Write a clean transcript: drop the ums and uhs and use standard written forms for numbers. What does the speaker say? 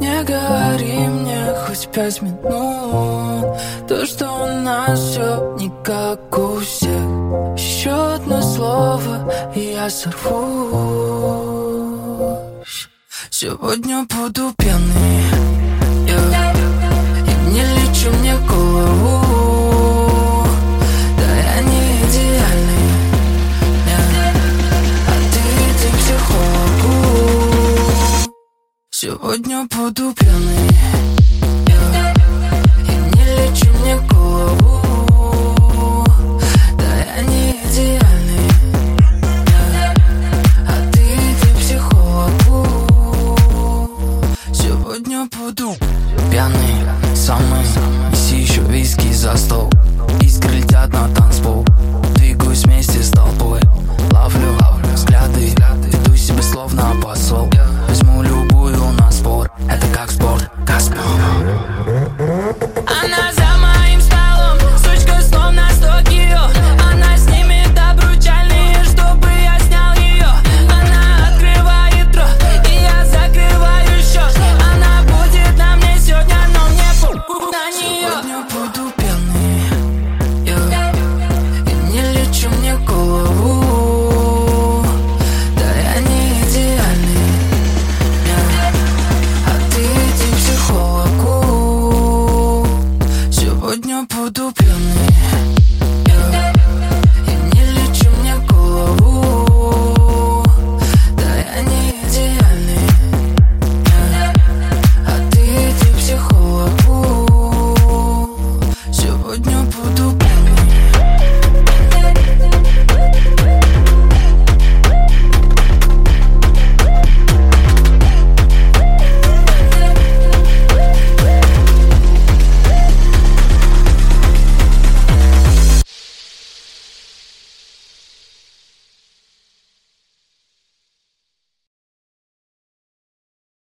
Не говори мне хоть 5 минут то, что у нас все не как у всех. Еще одно слово, и я сорвусь. Сегодня буду пьяный, yeah. И не лечу мне голову. Да я не идеальный, yeah. А ты иди к психологу. Сегодня буду пьяный, yeah. И не лечу мне голову. Да я не идеальный, yeah. А ты иди к психологу. Сегодня буду пьяный, самый. Неси еще виски за стол. Искры летят на танцпол. Двигаюсь вместе с толпой.